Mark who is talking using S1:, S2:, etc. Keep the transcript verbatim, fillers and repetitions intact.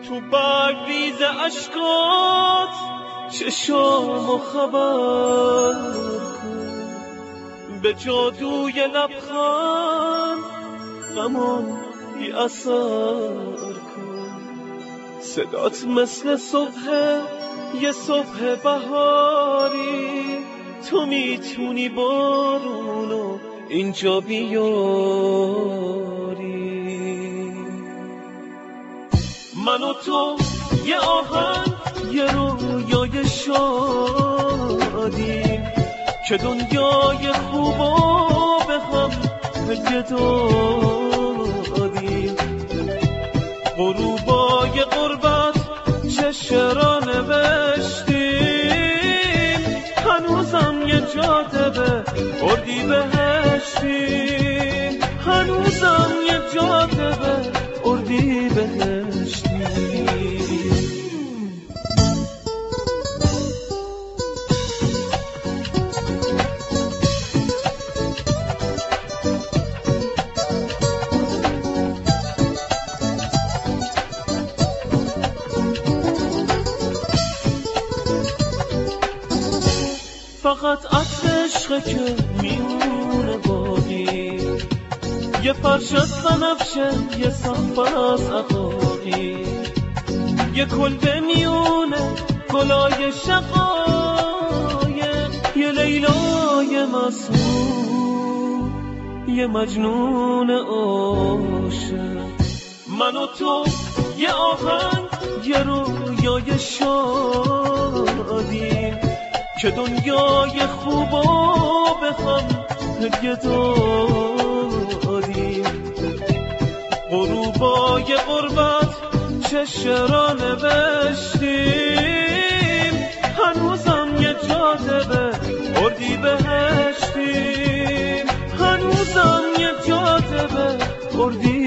S1: تو برگریز عشقات چشامو خبر کن، به جادوی لبخند غمو بی اثر کن. صدات مثل صبح یه صبح بهاری، تو میتونی بارونو اینجا بیاری. من و تو یه آهنگ یه رویای شادیم که دنیای خوبا به هم هدیه دادیم. غروبای غربت چه شعرا نوشتیم، هنوزم یه جاده به اردی بهشتیم، هنوزم یه جاده به اردی بهشتیم. فقط عطر عشقه که میونه بادی، یه فرش از بنفشه، یه صحبه از عقاقی، یه کلبه میونه گلای شقایق، یه لیلای مسموم، یه مجنون عاشق. من و تو یه آهنگ یه رویای شادیم که دنیای خوبا به هم هدیه دادیم. غروبای غربت چه شعرا نوشتیم، هنوزم یه جاده به اردی بهشتیم، هنوزم یه جاده به اردی